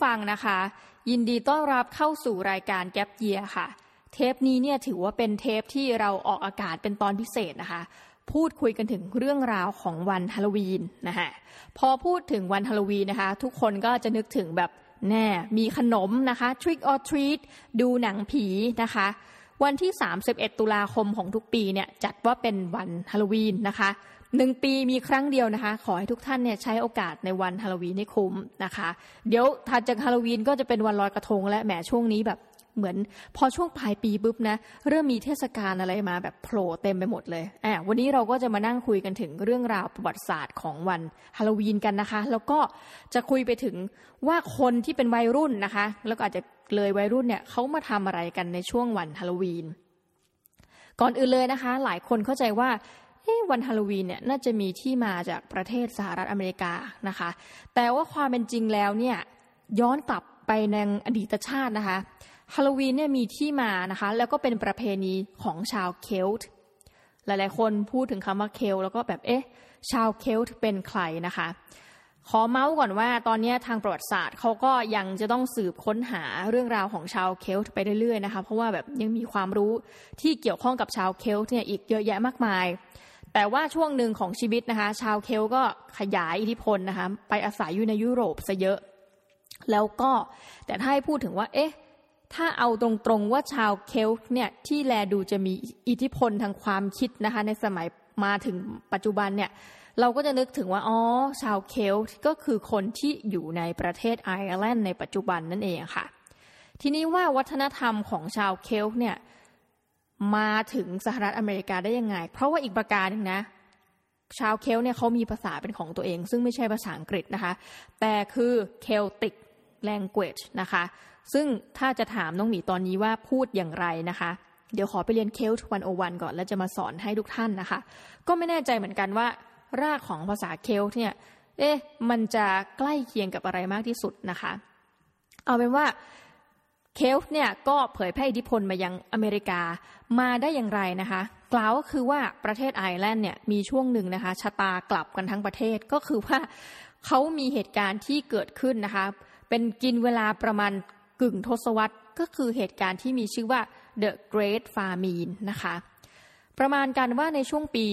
ฟังนะคะยินดีต้อนรับเข้าสู่รายการ Gap Year ค่ะเทปนี้เนี่ยถือว่าเป็นเทปที่เราออกอากาศเป็นตอนพิเศษนะคะพูดคุยกันถึงเรื่องราวของวันฮาโลวีนนะคะพอพูดถึงวันฮาโลวีนนะคะทุกคนก็จะนึกถึงแบบแน่มีขนมนะคะ Trick or Treat ดูหนังผีนะคะวันที่31ตุลาคมของทุกปีเนี่ยจัดว่าเป็นวันฮาโลวีนนะคะ1ปีมีครั้งเดียวนะคะขอให้ทุกท่านเนี่ยใช้โอกาสในวันฮาโลวีนให้คุ้มนะคะเดี๋ยวถัดจากฮาโลวีนก็จะเป็นวันลอยกระทงและแหมช่วงนี้แบบเหมือนพอช่วงปลายปีปุ๊บนะเริ่มมีเทศกาลอะไรมาแบบโผล่เต็มไปหมดเลยวันนี้เราก็จะมานั่งคุยกันถึงเรื่องราวประวัติศาสตร์ของวันฮาโลวีนกันนะคะแล้วก็จะคุยไปถึงว่าคนที่เป็นวัยรุ่นนะคะแล้วก็อาจจะเลยวัยรุ่นเนี่ยเขามาทำอะไรกันในช่วงวันฮาโลวีนก่อนอื่นเลยนะคะหลายคนเข้าใจว่าวันฮาโลวีนเนี่ยน่าจะมีที่มาจากประเทศสหรัฐอเมริกานะคะแต่ว่าความเป็นจริงแล้วเนี่ยย้อนกลับไปในอดีตชาตินะคะฮาโลวีนเนี่ยมีที่มานะคะแล้วก็เป็นประเพณีของชาวเคลต์หลายๆคนพูดถึงคำว่าเคลต์แล้วก็แบบชาวเคลต์เป็นใครนะคะขอเมาส์ก่อนว่าตอนนี้ทางประวัติศาสตร์เขาก็ยังจะต้องสืบค้นหาเรื่องราวของชาวเคลต์ไปเรื่อยๆนะคะเพราะว่าแบบยังมีความรู้ที่เกี่ยวข้องกับชาวเคลต์เนี่ยอีกเยอะแยะมากมายแต่ว่าช่วงหนึ่งของชีวิตนะคะชาวเคลต์ก็ขยายอิทธิพลนะคะไปอาศัยอยู่ในยุโรปซะเยอะแล้วก็แต่ถ้าให้พูดถึงว่าถ้าเอาตรงๆว่าชาวเคลต์เนี่ยที่แลดูจะมีอิทธิพลทางความคิดนะคะในสมัยมาถึงปัจจุบันเนี่ยเราก็จะนึกถึงว่าชาวเคลต์ก็คือคนที่อยู่ในประเทศไอร์แลนด์ในปัจจุบันนั่นเองค่ะทีนี้ว่าวัฒนธรรมของชาวเคลต์เนี่ยมาถึงสหรัฐอเมริกาได้ยังไงเพราะว่าอีกประการนึงนะชาวเคลต์เนี่ยเขามีภาษาเป็นของตัวเองซึ่งไม่ใช่ภาษาอังกฤษนะคะแต่คือ Celtic language นะคะซึ่งถ้าจะถามน้องหมีตอนนี้ว่าพูดอย่างไรนะคะเดี๋ยวขอไปเรียน Celt 101 ก่อนแล้วจะมาสอนให้ทุกท่านนะคะก็ไม่แน่ใจเหมือนกันว่ารากของภาษาเคลต์เนี่ยมันจะใกล้เคียงกับอะไรมากที่สุดนะคะเอาเป็นว่าเคลต์เนี่ยก็เผยแพร่อิทธิพลมายังอเมริกามาได้อย่างไรนะคะกล่าวก็คือว่าประเทศไอร์แลนด์เนี่ยมีช่วงหนึ่งนะคะชะตากลับกันทั้งประเทศก็คือว่าเขามีเหตุการณ์ที่เกิดขึ้นนะคะเป็นกินเวลาประมาณกึ่งทศวรรษก็คือเหตุการณ์ที่มีชื่อว่า The Great Famine นะคะประมาณกันว่าในช่วงปี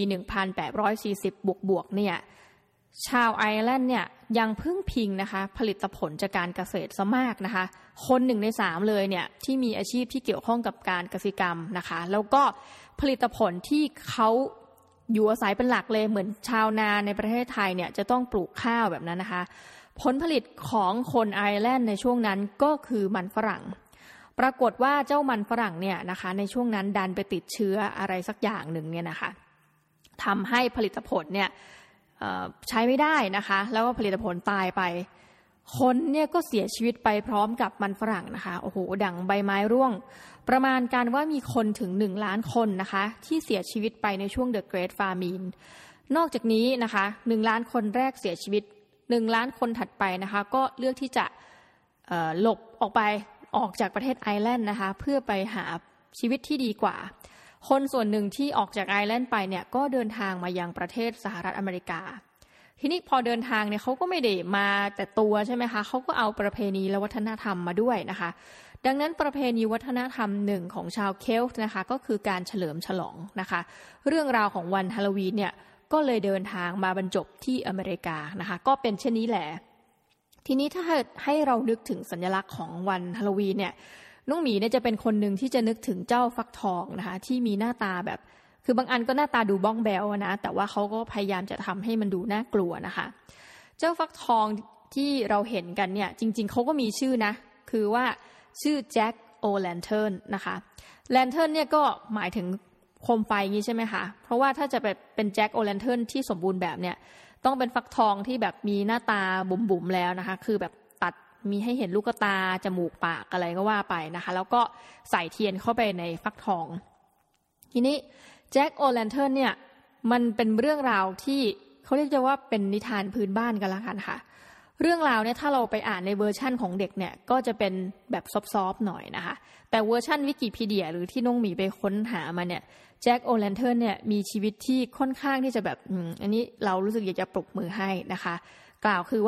1840 บวกๆเนี่ยชาวไอร์แลนด์เนี่ยยังพึ่งพิงนะคะผลิตผลจากการเกษตรซะมากนะคะคน1 ใน 3เลยเนี่ยที่มีอาชีพที่เกี่ยวข้องกับการเกษตรกรรมนะคะแล้วก็ผลิตผลที่เขาอยู่อาศัยเป็นหลักเลยเหมือนชาวนาในประเทศไทยเนี่ยจะต้องปลูกข้าวแบบนั้นนะคะผลผลิตของคนไอร์แลนด์ในช่วงนั้นก็คือมันฝรั่งปรากฏว่าเจ้ามันฝรั่งเนี่ยนะคะในช่วงนั้นดันไปติดเชื้ออะไรสักอย่างหนึ่งเนี่ยนะคะทำให้ผลิตผลเนี่ยใช้ไม่ได้นะคะแล้วก็ผลิตผลตายไปคนเนี่ยก็เสียชีวิตไปพร้อมกับมันฝรั่งนะคะโอ้โหดั่งใบไม้ร่วงประมาณการว่ามีคนถึง1 ล้านคนนะคะที่เสียชีวิตไปในช่วง The Great Famine นอกจากนี้นะคะ1 ล้านคนแรกเสียชีวิต1 ล้านคนถัดไปนะคะก็เลือกที่จะหลบออกจากประเทศไอร์แลนด์นะคะเพื่อไปหาชีวิตที่ดีกว่าคนส่วนหนึ่งที่ออกจากไอร์แลนด์ไปเนี่ยก็เดินทางมายังประเทศสหรัฐอเมริกาทีนี้พอเดินทางเนี่ยเขาก็ไม่ได้มาแต่ตัวใช่ไหมคะเขาก็เอาประเพณีและวัฒนธรรมมาด้วยนะคะดังนั้นประเพณีวัฒนธรรมหนึ่งของชาวเคลต์นะคะก็คือการเฉลิมฉลองนะคะเรื่องราวของวันฮาโลวีนเนี่ยก็เลยเดินทางมาบรรจบที่อเมริกานะคะก็เป็นเช่นนี้แหละทีนี้ถ้าให้เรานึกถึงสัญลักษณ์ของวันฮาโลวีนเนี่ยน้องหมีเนี่ยจะเป็นคนหนึ่งที่จะนึกถึงเจ้าฟักทองนะคะที่มีหน้าตาแบบคือบางอันก็หน้าตาดูบ้องแบวนะแต่ว่าเขาก็พยายามจะทำให้มันดูน่ากลัวนะคะเจ้าฟักทองที่เราเห็นกันเนี่ยจริงๆเขาก็มีชื่อนะคือว่าชื่อแจ็คโอแลนเทิร์นนะคะแลนเทิร์นเนี่ยก็หมายถึงโคมไฟงี้ใช่ไหมคะเพราะว่าถ้าจะเป็นแจ็คโอแลนเทิร์นที่สมบูรณ์แบบเนี่ยต้องเป็นฟักทองที่แบบมีหน้าตาบุ๋มๆแล้วนะคะคือแบบตัดมีให้เห็นลูกตาจมูกปากอะไรก็ว่าไปนะคะแล้วก็ใส่เทียนเข้าไปในฟักทองทีนี้แจ็คโอแลนเทิร์นเนี่ยมันเป็นเรื่องราวที่เขาเรียกว่าเป็นนิทานพื้นบ้านกันละกันค่ะเรื่องราวเนี่ยถ้าเราไปอ่านในเวอร์ชั่นของเด็กเนี่ยก็จะเป็นแบบซอฟๆหน่อยนะคะแต่เวอร์ชั่นวิกิพีเดียหรือที่น้องหมีไปค้นหามาเนี่ยแจ็คโอแลนเทิร์นเนี่ยมีชีวิตที่ค่อนข้างที่จะแบบอันนี้เรารู้สึกอยากจะปรบมือให้นะคะกล่าวคือว่า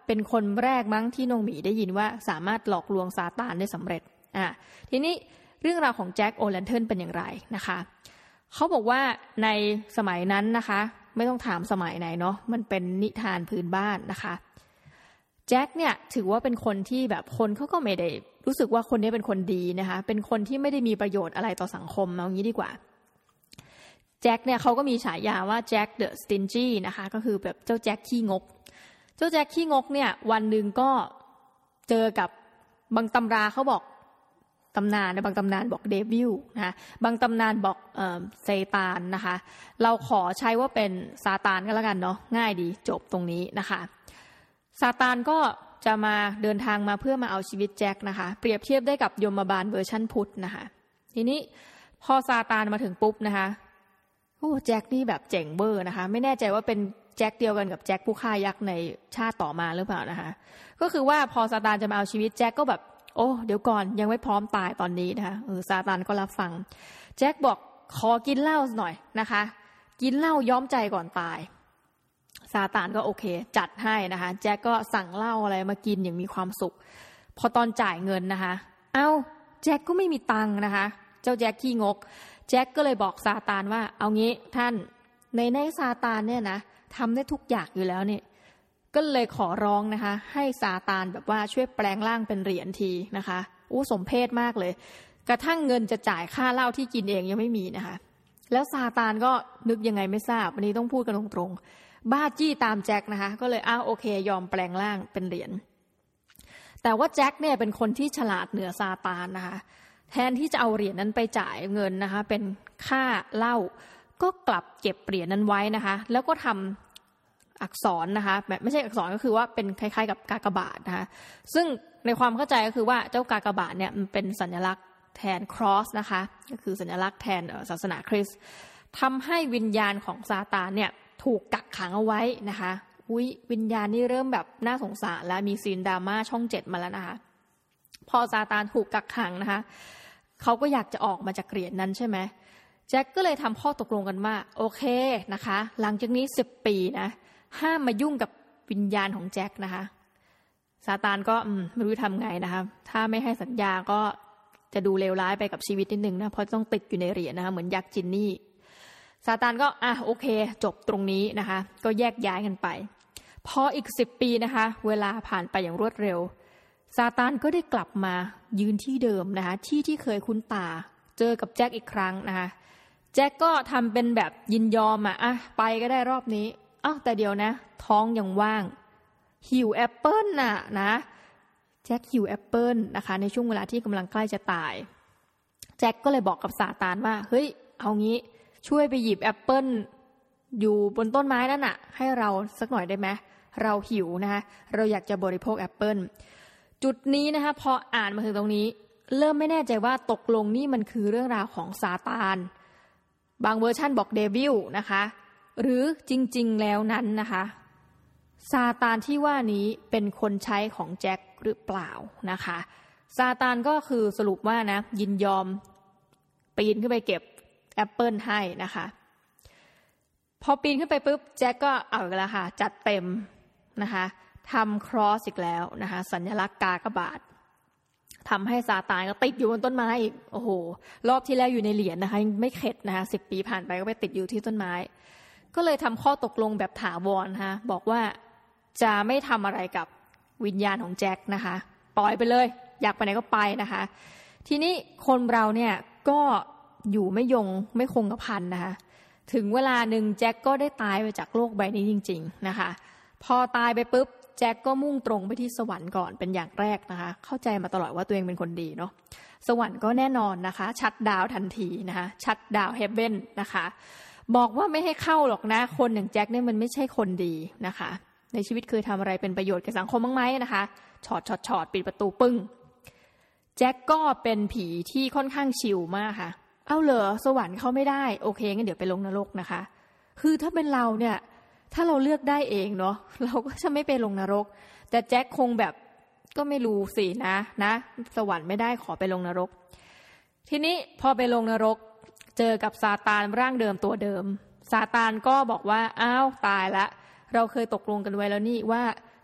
เป็นคนแรกมั้งที่น้องหมีได้ยินว่าสามารถหลอกลวงซาตานได้สำเร็จทีนี้เรื่องราวของแจ็คโอแลนเทิร์นเป็นอย่างไรนะคะเขาบอกว่าในสมัยนั้นนะคะไม่ต้องถามสมัยไหนเนาะมันเป็นนิทานพื้นบ้านนะคะแจ็คเนี่ยถือว่าเป็นคนที่แบบคนเขาก็ไม่ได้รู้สึกว่าคนนี้เป็นคนดีนะคะเป็นคนที่ไม่ได้มีประโยชน์อะไรต่อสังคมเอางี้ดีกว่าแจ็คเนี่ยเขาก็มีฉายาว่าแจ็คเดอะสตินจี้นะคะก็คือแบบเจ้าแจ็คขี้งกเจ้าแจ็คขี้งกเนี่ยวันหนึ่งก็เจอกับบางตำราเขาบอกตำนานบางตำนานบอกเดวิลนะบางตำนานบอกเซตานนะคะเราขอใช้ว่าเป็นซาตานก็แล้วกันเนาะง่ายดีจบตรงนี้นะคะซาตานก็จะมาเดินทางมาเพื่อมาเอาชีวิตแจ็คนะคะเปรียบเทียบได้กับยมบาลเวอร์ชั่นพุทธนะคะทีนี้พอซาตานมาถึงปุ๊บนะคะโอ้แจ็คนี่แบบเจ๋งเบอร์นะคะไม่แน่ใจว่าเป็นแจ็คเดียวกันกับแจ็คผู้ฆ่ายักษ์ในชาติต่อมาหรือเปล่านะคะก็คือว่าพอซาตานจะมาเอาชีวิตแจ็คก็แบบโอ้เดี๋ยวก่อนยังไม่พร้อมตายตอนนี้นะคะซาตานก็รับฟังแจ็คบอกขอกินเหล้าหน่อยนะคะกินเหล้าย้อมใจก่อนตายซาตานก็โอเคจัดให้นะคะแจ็คก็สั่งเหล้าอะไรมากินอย่างมีความสุขพอตอนจ่ายเงินนะคะแจ็คก็ไม่มีตังค์นะคะเจ้าแจ็คขี้งกแจ็คก็เลยบอกซาตานว่าเอางี้ท่านในซาตานเนี่ยนะทำได้ทุกอย่างอยู่แล้วเนี่ยก็เลยขอร้องนะคะให้ซาตานแบบว่าช่วยแปลงร่างเป็นเหรียญทีนะคะสมเพชมากเลยกระทั่งเงินจะจ่ายค่าเหล้าที่กินเองยังไม่มีนะคะแล้วซาตานก็นึกยังไงไม่ทราบวันนี้ต้องพูดกันตรงๆบ้าจี้ตามแจ็คนะคะก็เลยโอเคยอมแปลงร่างเป็นเหรียญแต่ว่าแจ็คเนี่ยเป็นคนที่ฉลาดเหนือซาตานนะคะแทนที่จะเอาเหรียญนั้นไปจ่ายเงินนะคะเป็นค่าเหล้าก็กลับเก็บเหรียญนั้นไว้นะคะแล้วก็ทำอักษรนะคะแบบไม่ใช่อักษรก็คือว่าเป็นคล้ายๆกับกากบาทนะคะซึ่งในความเข้าใจก็คือว่าเจ้ากากบาทเนี่ยมันเป็นสัญลักษณ์แทนครอสนะคะก็คือสัญลักษณ์แทนศาสนาคริสต์ทำให้วิญญาณของซาตานเนี่ยถูกกักขังเอาไว้นะคะวิญญาณนี่เริ่มแบบน่าสงสารแล้วมีซีนดราม่าช่อง 7มาแล้วนะคะพอซาตานถูกกักขังนะคะเขาก็อยากจะออกมาจากเหรียญนั้นใช่ไหมแจ็คก็เลยทำข้อตกลงกันว่าโอเคนะคะหลังจากนี้10 ปีนะห้ามมายุ่งกับวิญญาณของแจ็คนะคะซาตานก็ไม่รู้ทำไงนะคะถ้าไม่ให้สัญญาก็จะดูเลวร้ายไปกับชีวิตนิดนึงนะเพราะต้องติดอยู่ในเหรียญนะคะเหมือนยักษ์จินนี่ซาตานก็โอเคจบตรงนี้นะคะก็แยกย้ายกันไปพออีก10 ปีนะคะเวลาผ่านไปอย่างรวดเร็วซาตานก็ได้กลับมายืนที่เดิมนะคะที่เคยคุ้นตาเจอกับแจ็คอีกครั้งนะคะแจ็คก็ทำเป็นแบบยินยอมไปก็ได้รอบนี้แต่เดี๋ยวนะท้องยังว่างหิวแอปเปิ้ลนะแจ็คหิวแอปเปิ้ลนะคะในช่วงเวลาที่กำลังใกล้จะตายแจ็คก็เลยบอกกับซาตานว่าเฮ้ยเอางี้ช่วยไปหยิบแอปเปิ้ลอยู่บนต้นไม้นั่นให้เราสักหน่อยได้ไหมเราหิวนะคะเราอยากจะบริโภคแอปเปิ้ลจุดนี้นะคะพออ่านมาถึงตรงนี้เริ่มไม่แน่ใจว่าตกลงนี่มันคือเรื่องราวของซาตานบางเวอร์ชั่นบอกเดวิลนะคะหรือจริงๆแล้วนั้นนะคะซาตานที่ว่านี้เป็นคนใช้ของแจ็คหรือเปล่านะคะซาตานก็คือสรุปว่านะยินยอมปีนขึ้นไปเก็บแอปเปิลให้นะคะพอปีนขึ้นไปปุ๊บแจ็คก็เอาอีกแล้วค่ะจัดเต็มนะคะทำครอสอีกแล้วนะคะสัญลักษณ์กากบาททำให้ซาตานก็ติดอยู่บนต้นไม้อีกโอ้โหรอบที่แล้วอยู่ในเหรียญนะคะไม่เข็ดนะคะ10 ปีผ่านไปก็ไปติดอยู่ที่ต้นไม้ก็เลยทำข้อตกลงแบบถาวรนะคะบอกว่าจะไม่ทำอะไรกับวิญญาณของแจ็คนะคะปล่อยไปเลยอยากไปไหนก็ไปนะคะทีนี้คนเราเนี่ยก็อยู่ไม่คงกระพันนะคะถึงเวลาหนึ่งแจ็คก็ได้ตายไปจากโลกใบนี้จริงๆนะคะพอตายไปปุ๊บแจ็คก็มุ่งตรงไปที่สวรรค์ก่อนเป็นอย่างแรกนะคะเข้าใจมาตลอดว่าตัวเองเป็นคนดีเนาะสวรรค์ก็แน่นอนนะคะชัตดาวน์ทันทีนะคะชัตดาวน์เฮเว่นนะคะบอกว่าไม่ให้เข้าหรอกนะคนอย่างแจ็คเนี่ยมันไม่ใช่คนดีนะคะในชีวิตเคยทำอะไรเป็นประโยชน์กับสังคมบ้างไหมนะคะช็อตปิดประตูปึ้งแจ็คก็เป็นผีที่ค่อนข้างชิลมากค่ะเอาเหรอสวรรค์เข้าไม่ได้โอเคงั้นเดี๋ยวไปลงนรกนะคะคือถ้าเป็นเราเนี่ยถ้าเราเลือกได้เองเนาะเราก็จะไม่ไปลงนรกแต่แจ็คคงแบบก็ไม่รู้สินะสวรรค์ไม่ได้ขอไปลงนรกทีนี้พอไปลงนรกเจอกับซาตานร่างเดิมตัวเดิมซาตานก็บอกว่าอ้าวตายละเราเคยตกลงกันไว้แล้วนี่ว่า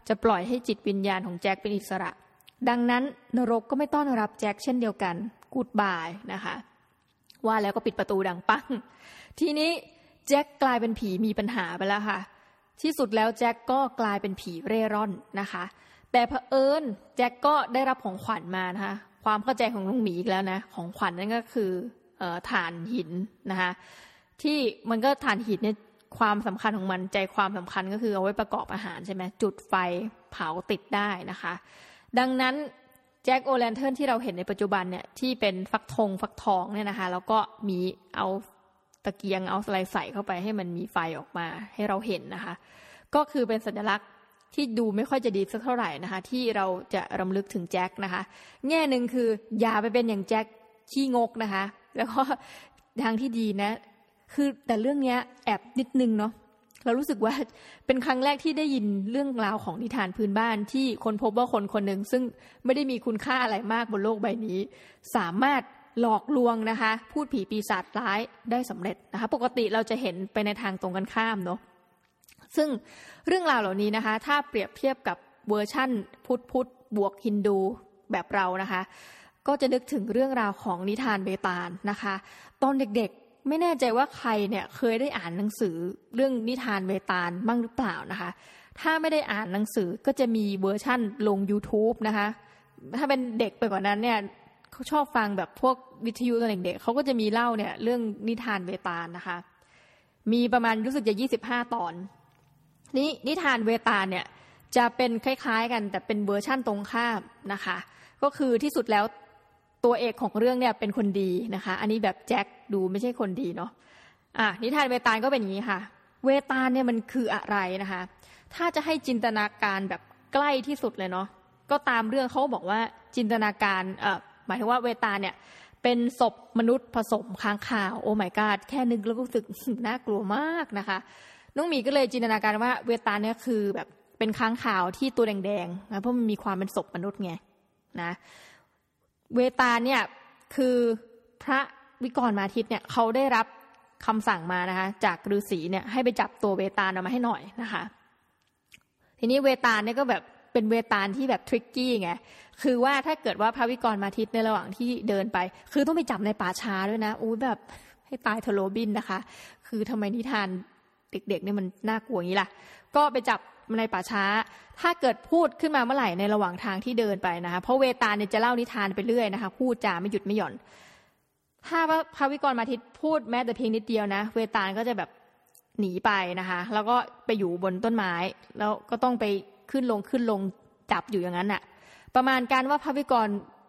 จะปล่อยให้จิตวิญญาณของแจ็คเป็นอิสระดังนั้นนรกก็ไม่ต้อนรับแจ็คเช่นเดียวกันกู๊ดบายนะคะว่าแล้วก็ปิดประตูดังปังทีนี้แจ็คกลายเป็นผีมีปัญหาไปแล้วค่ะที่สุดแล้วแจ็คก็กลายเป็นผีเร่ร่อนนะคะแต่เผอิญแจ็คก็ได้รับของขวัญมานะคะความเข้าใจของลุงหมีอีกแล้วนะของขวัญนั่นก็คือถ่านหินนะคะที่มันก็ถ่านหินเนี่ยความสำคัญของมันใจความสำคัญก็คือเอาไว้ประกอบอาหารใช่ไหมจุดไฟเผาติดได้นะคะดังนั้นแจ็คโอแลนเทิร์นที่เราเห็นในปัจจุบันเนี่ยที่เป็นฟักทองเนี่ยนะคะแล้วก็มีเอาตะเกียงเอาอะไรใส่เข้าไปให้มันมีไฟออกมาให้เราเห็นนะคะก็คือเป็นสัญลักษณ์ที่ดูไม่ค่อยจะดีสักเท่าไหร่นะคะที่เราจะรำลึกถึงแจ็คนะคะแง่หนึ่งคืออย่าไปเป็นอย่างแจ็คขี้งกนะคะแล้วก็ทางที่ดีนะคือแต่เรื่องนี้แอบนิดนึงเนาะเรารู้สึกว่าเป็นครั้งแรกที่ได้ยินเรื่องราวของนิทานพื้นบ้านที่คนพบว่าคนคนหนึ่งซึ่งไม่ได้มีคุณค่าอะไรมากบนโลกใบนี้สามารถหลอกลวงนะคะพูดผีปีศาจร้ายได้สำเร็จนะคะปกติเราจะเห็นไปในทางตรงกันข้ามเนาะซึ่งเรื่องราวเหล่านี้นะคะถ้าเปรียบเทียบกับเวอร์ชั่นพุทธบวกฮินดูแบบเรานะคะก็จะนึกถึงเรื่องราวของนิทานเบตาลนะคะตอนเด็กๆไม่แน่ใจว่าใครเนี่ยเคยได้อ่านหนังสือเรื่องนิทานเบตาลบ้างหรือเปล่านะคะถ้าไม่ได้อ่านหนังสือก็จะมีเวอร์ชั่นลง YouTube นะคะถ้าเป็นเด็กไปกว่านั้นเนี่ยเขาชอบฟังแบบพวกวิทยุตอนเด็กๆเขาก็จะมีเล่าเนี่ยเรื่องนิทานเบตาลนะคะมีประมาณรู้สึกจะ25 ตอนนี้นิทานเบตาลเนี่ยจะเป็นคล้ายๆกันแต่เป็นเวอร์ชั่นตรงข้ามนะคะก็คือที่สุดแล้วตัวเอกของเรื่องเนี่ยเป็นคนดีนะคะอันนี้แบบแจ็คดูไม่ใช่คนดีเนาะนิทานเวตาลก็เป็นอย่างนี้ค่ะเวตาลเนี่ยมันคืออะไรนะคะถ้าจะให้จินตนาการแบบใกล้ที่สุดเลยเนาะก็ตามเรื่องเขาบอกว่าจินตนาการหมายถึงว่าเวตาลเนี่ยเป็นศพมนุษย์ผสมค้างคาวโอ้ my god แค่นึกแล้วก็รู้สึก น่ากลัวมากนะคะน้องหมีก็เลยจินตนาการว่าเวตาลเนี่ยคือแบบเป็นค้างคาวที่ตัวแดงๆนะเพราะมันมีความเป็นศพมนุษย์ไงนะเวตาลเนี่ยคือพระวิกรมาทิตย์เนี่ยเขาได้รับคำสั่งมานะคะจากฤาษีเนี่ยให้ไปจับตัวเวตาลออกมาให้หน่อยนะคะทีนี้เวตาลเนี่ยก็แบบเป็นเวตาลที่แบบทริกกี้ไงคือว่าถ้าเกิดว่าพระวิกรมาทิตย์ในระหว่างที่เดินไปคือต้องไปจับในป่าช้าด้วยนะอู้แบบให้ตายเถอะโรบินนะคะคือทำไมนิทานเด็กๆเนี่ยมันน่ากลัวอย่างนี้ล่ะก็ไปจับในป่าช้าถ้าเกิดพูดขึ้นมาเมื่อไหร่ในระหว่างทางที่เดินไปนะคะเพราะเวตาลเนี่ยจะเล่านิทานไปเรื่อยนะคะพูดจาไม่หยุดไม่หย่อนถ้าว่าพระวิกรมาทิตย์พูดแม้แต่เพียงนิดเดียวนะเวตาลก็จะแบบหนีไปนะคะแล้วก็ไปอยู่บนต้นไม้แล้วก็ต้องไปขึ้นลงจับอยู่อย่างนั้นน่ะประมาณการว่าพระวิกร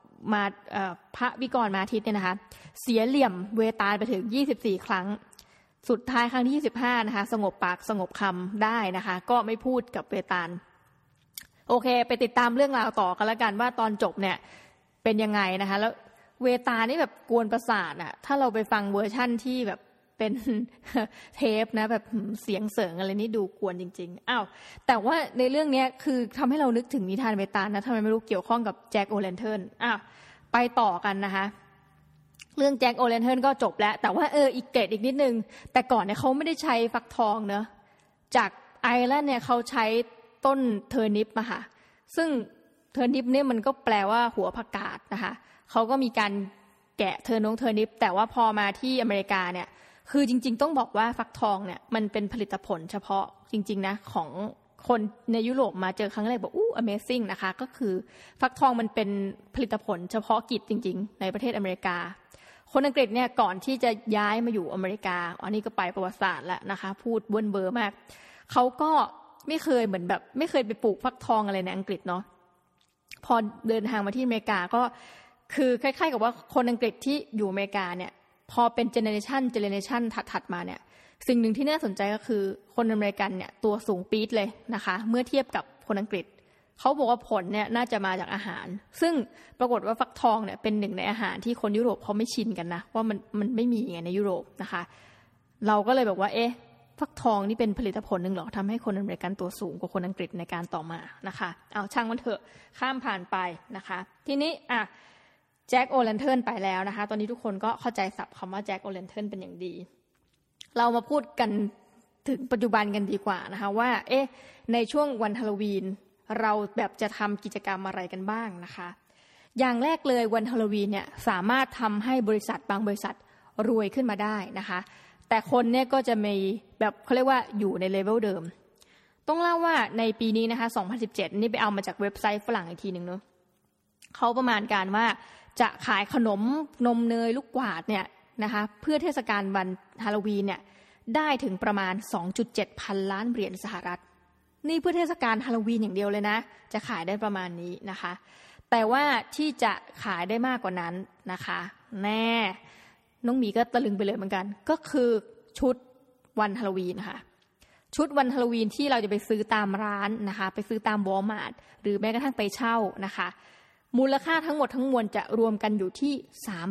มาทิตย์เนี่ยนะคะเสียเหลี่ยมเวตาลไปถึง24 ครั้งสุดท้ายครั้งที่25นะคะสงบปากสงบคำได้นะคะก็ไม่พูดกับเวตาลโอเคไปติดตามเรื่องราวต่อกันแล้วกันว่าตอนจบเนี่ยเป็นยังไงนะคะแล้วเวตาลนี่แบบกวนประสาทอ่ะถ้าเราไปฟังเวอร์ชั่นที่แบบเป็นเทปนะแบบเสียงเสริงอะไรนี่ดูกวนจริงๆอ้าวแต่ว่าในเรื่องนี้คือทำให้เรานึกถึงนิทานเวตาลนะทำไมไม่รู้เกี่ยวข้องกับแจ็คโอแลนเทิร์นไปต่อกันนะคะเรื่องแจ็คโอแลนเทิร์นก็จบแล้วแต่ว่าอีกเกรดอีกนิดนึงแต่ก่อนเนี่ยเขาไม่ได้ใช้ฟักทองเนอะจากไอร์แลนด์เนี่ยเขาใช้ต้นเทอร์นิปมาค่ะซึ่งเทอร์นิปเนี่ยมันก็แปลว่าหัวผักกาดนะคะเขาก็มีการแกะเทอร์นิปแต่ว่าพอมาที่อเมริกาเนี่ยคือจริงๆต้องบอกว่าฟักทองเนี่ยมันเป็นผลิตผลเฉพาะจริงๆนะของคนในยุโรปมาเจอครั้งแรกบอกAmazing นะคะก็คือฟักทองมันเป็นผลิตผลเฉพาะกิจจริงๆในประเทศอเมริกาคนอังกฤษเนี่ยก่อนที่จะย้ายมาอยู่อเมริกาอันนี้ก็ไปประวัติศาสตร์แล้วนะคะพูดเบิ้ลเบอร์มากเขาก็ไม่เคยเหมือนแบบไม่เคยไปปลูกฟักทองอะไรในอังกฤษเนาะพอเดินทางมาที่อเมริกาก็คือคล้ายๆกับว่าคนอังกฤษที่อยู่อเมริกาเนี่ยพอเป็นเจเนอเรชันถัดมาเนี่ยสิ่งหนึ่งที่น่าสนใจก็คือคนอเมริกันเนี่ยตัวสูงปี๊ดเลยนะคะเมื่อเทียบกับคนอังกฤษเขาบอกว่าผลเนี่ยน่าจะมาจากอาหารซึ่งปรากฏว่าฟักทองเนี่ยเป็นหนึ่งในอาหารที่คนยุโรปเขาไม่ชินกันนะว่ามันไม่มีไงในยุโรปนะคะเราก็เลยบอกว่าฟักทองนี่เป็นผลิตผลหนึ่งหรอทำให้คนอเมริกันตัวสูงกว่าคนอังกฤษในการต่อมานะคะเอาช่างมันเถอะข้ามผ่านไปนะคะทีนี้แจ็คโอแลนเทิร์นไปแล้วนะคะตอนนี้ทุกคนก็เข้าใจศัพท์คำว่าแจ็คโอแลนเทิร์นเป็นอย่างดีเรามาพูดกันถึงปัจจุบันกันดีกว่านะคะว่าในช่วงวันฮาโลวีนเราแบบจะทำกิจกรรมอะไรกันบ้างนะคะอย่างแรกเลยวันฮาโลวีนเนี่ยสามารถทำให้บริษัทบางบริษัทรวยขึ้นมาได้นะคะแต่คนเนี่ยก็จะมีแบบเขาเรียกว่าอยู่ในเลเวลเดิมต้องเล่าว่าในปีนี้นะคะ2017นี่ไปเอามาจากเว็บไซต์ฝรั่งอีกทีนึงเนาะเขาประมาณการว่าจะขายขนมนมเนยลูกกวาดเนี่ยนะคะเพื่อเทศกาลวันฮาโลวีนเนี่ยได้ถึงประมาณ 2.7 พันล้านเหรียญสหรัฐนี่เพื่อเทศกาลฮาโลวีนอย่างเดียวเลยนะจะขายได้ประมาณนี้นะคะแต่ว่าที่จะขายได้มากกว่านั้นนะคะแน่น้องหมีก็ตะลึงไปเลยเหมือนกันก็คือชุดวันฮาโลวีนค่ะชุดวันฮาโลวีนที่เราจะไปซื้อตามร้านนะคะไปซื้อตามวอลมาร์ทหรือแม้กระทั่งไปเช่านะคะมูลค่าทั้งหมดทั้งมวลจะรวมกันอยู่ที่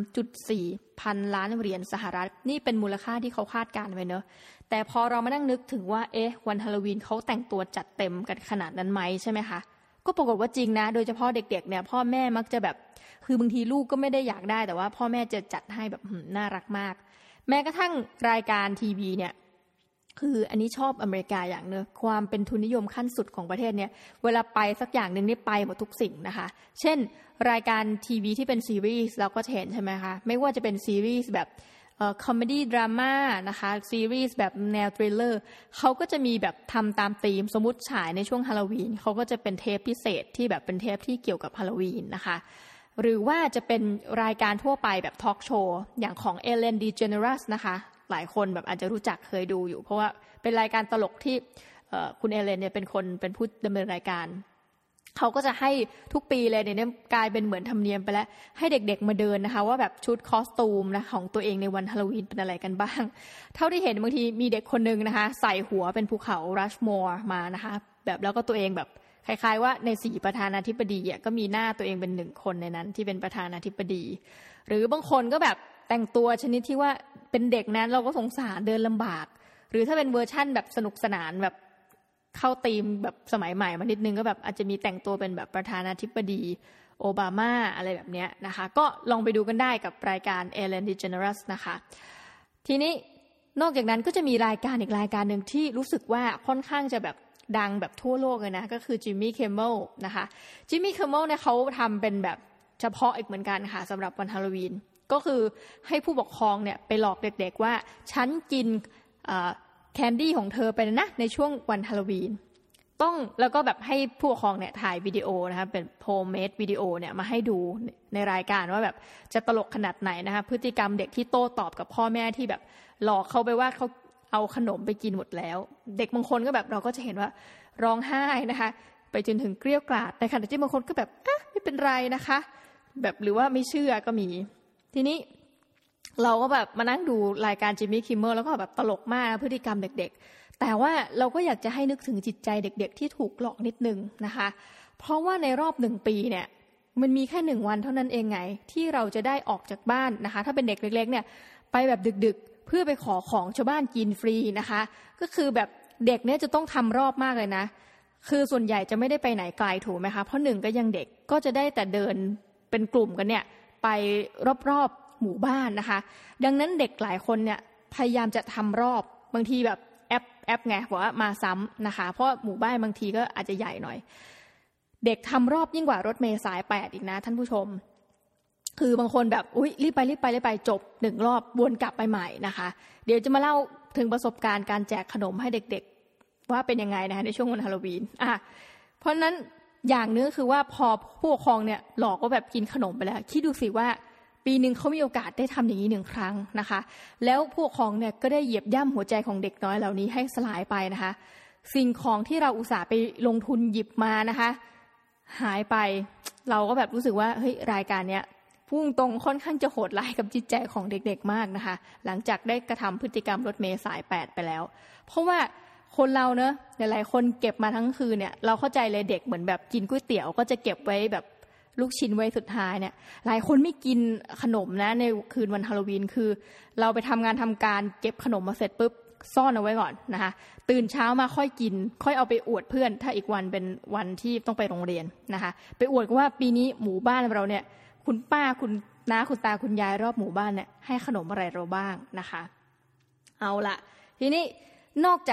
3.4 พันล้านเหรียญสหรัฐนี่เป็นมูลค่าที่เขาคาดการณ์ไว้เนอะแต่พอเรามานั่งนึกถึงว่าวันฮาโลวีนเขาแต่งตัวจัดเต็มกันขนาดนั้นไหมใช่ไหมคะก็ปรากฏว่าจริงนะโดยเฉพาะเด็กๆเนี่ยพ่อแม่มักจะแบบคือบางทีลูกก็ไม่ได้อยากได้แต่ว่าพ่อแม่จะจัดให้แบบน่ารักมากแม้กระทั่งรายการทีวีเนี่ยคืออันนี้ชอบอเมริกาอย่างเนอะความเป็นทุนนิยมขั้นสุดของประเทศเนี่ยเวลาไปสักอย่างนึงนี่ไปหมดทุกสิ่งนะคะเช่นรายการทีวีที่เป็นซีรีส์เราก็เห็นใช่ไหมคะไม่ว่าจะเป็นซีรีส์แบบคอมเมดี้ดราม่านะคะซีรีส์แบบแนวทริลเลอร์เขาก็จะมีแบบทำตามธีมสมมุติฉายในช่วงฮาโลวีนเขาก็จะเป็นเทปพิเศษที่แบบเป็นเทปที่เกี่ยวกับฮาโลวีนนะคะหรือว่าจะเป็นรายการทั่วไปแบบทอล์กโชว์อย่างของเอเลนดีเจเนรัสนะคะหลายคนแบบอาจจะรู้จักเคยดูอยู่เพราะว่าเป็นรายการตลกที่คุณเอเลนเนี่ยเป็นผู้ดำเนินรายการเขาก็จะให้ทุกปีเลยเนี่ยกลายเป็นเหมือนธรรมเนียมไปแล้วให้เด็กๆมาเดินนะคะว่าแบบชุดคอสตูมนะของตัวเองในวันฮาโลวีนเป็นอะไรกันบ้างเท่าที่เห็นบางทีมีเด็กคนนึงนะคะใส่หัวเป็นภูเขารัชมอร์มานะคะแบบแล้วก็ตัวเองแบบคล้ายๆว่าใน4ประธานาธิบดีก็มีหน้าตัวเองเป็น1คนในนั้นที่เป็นประธานาธิบดีหรือบางคนก็แบบแต่งตัวชนิดที่ว่าเป็นเด็กนั้นเราก็สงสารเดินลำบากหรือถ้าเป็นเวอร์ชั่นแบบสนุกสนานแบบเข้าธีมแบบสมัยใหม่มานิดนึงก็แบบอาจจะมีแต่งตัวเป็นแบบประธานาธิบดีโอบามาอะไรแบบนี้นะคะก็ลองไปดูกันได้กับรายการ Ellen DeGeneres นะคะทีนี้นอกจากนั้นก็จะมีรายการอีกรายการหนึ่งที่รู้สึกว่าค่อนข้างจะแบบดังแบบทั่วโลกเลยนะก็คือ Jimmy Kimmel นะคะ Jimmy Kimmel เนี่ยเขาทำเป็นแบบเฉพาะอีกเหมือนกันค่ะสำหรับวันฮาโลวีนก็คือให้ผู้ปกครองเนี่ยไปหลอกเด็กๆว่าฉันกินแคนดี้ของเธอไปนะในช่วงวันฮาโลวีนต้องแล้วก็แบบให้ผู้ปกครองเนี่ยถ่ายวิดีโอนะคะเป็นโฮมเมดวิดีโอเนี่ยมาให้ดูในรายการว่าแบบจะตลกขนาดไหนนะคะพฤติกรรมเด็กที่โต้ตอบกับพ่อแม่ที่แบบหลอกเขาไปว่าเขาเอาขนมไปกินหมดแล้วเด็กบางคนก็แบบเราก็จะเห็นว่าร้องไห้นะคะไปจนถึงเกรี้ยวกราดในขณะที่บางคนก็แบบไม่เป็นไรนะคะแบบหรือว่าไม่เชื่อก็มีทีนี้เราก็แบบมานั่งดูรายการจิมมี่คิมเมอร์แล้วก็แบบตลกมากพฤติกรรมเด็กๆแต่ว่าเราก็อยากจะให้นึกถึงจิตใจเด็กๆที่ถูกหลอกนิดนึงนะคะเพราะว่าในรอบ1ปีเนี่ยมันมีแค่1วันเท่านั้นเองไงที่เราจะได้ออกจากบ้านนะคะถ้าเป็นเด็กเล็กๆเนี่ยไปแบบดึกๆเพื่อไปขอของชาวบ้านกินฟรีนะคะก็คือแบบเด็กเนี่ยจะต้องทำรอบมากเลยนะคือส่วนใหญ่จะไม่ได้ไปไหนไกลถูกไหมคะเพราะ1ก็ยังเด็กก็จะได้แต่เดินเป็นกลุ่มกันเนี่ยไปรอบๆหมู่บ้านนะคะดังนั้นเด็กหลายคนเนี่ยพยายามจะทำรอบบางทีแบบแอปไงบอกว่ามาซ้ำนะคะเพราะหมู่บ้านบางทีก็อาจจะใหญ่หน่อยเด็กทำรอบยิ่งกว่ารถเมล์สาย8อีกนะท่านผู้ชมคือบางคนแบบอุ๊ยรีบไปจบ1รอบวนกลับไปใหม่นะคะเดี๋ยวจะมาเล่าถึงประสบการณ์การแจกขนมให้เด็กๆว่าเป็นยังไงนะคะในช่วงวันฮาโลวีนเพราะนั้นอย่างนึงคือว่าพอผู้ปกครองเนี่ยหลอกว่าแบบกินขนมไปแล้วคิดดูสิว่าปีนึงเขามีโอกาสได้ทำอย่างนี้1ครั้งนะคะแล้วผู้ปกครองเนี่ยก็ได้เหยียบย่ำหัวใจของเด็กน้อยเหล่านี้ให้สลายไปนะคะสิ่งของที่เราอุตส่าห์ไปลงทุนหยิบมานะคะหายไปเราก็แบบรู้สึกว่าเฮ้ยรายการเนี้ยพุ่งตรงค่อนข้างจะโหดร้ายกับจิตใจของเด็กๆมากนะคะหลังจากได้กระทำพฤติกรรมรถเมล์สาย8ไปแล้วเพราะว่าคนเราเนอะหลายๆคนเก็บมาทั้งคืนเนี่ยเราเข้าใจเลยเด็กเหมือนแบบกินก๋วยเตี๋ยวก็จะเก็บไว้แบบลูกชิ้นไว้สุดท้ายเนี่ยหลายคนไม่กินขนมนะในคืนวันฮาโลวีนคือเราไปทำงานทำการเก็บขนมมาเสร็จปุ๊บซ่อนเอาไว้ก่อนนะคะตื่นเช้ามาค่อยกินค่อยเอาไปอวดเพื่อนถ้าอีกวันเป็นวันที่ต้องไปโรงเรียนนะคะไปอวดว่าปีนี้หมู่บ้านเราเนี่ยคุณป้าคุณน้าคุณตาคุณยายรอบหมู่บ้านเนี่ยให้ขนมอะไรเราบ้างนะคะเอาละทีนี้นอกจาก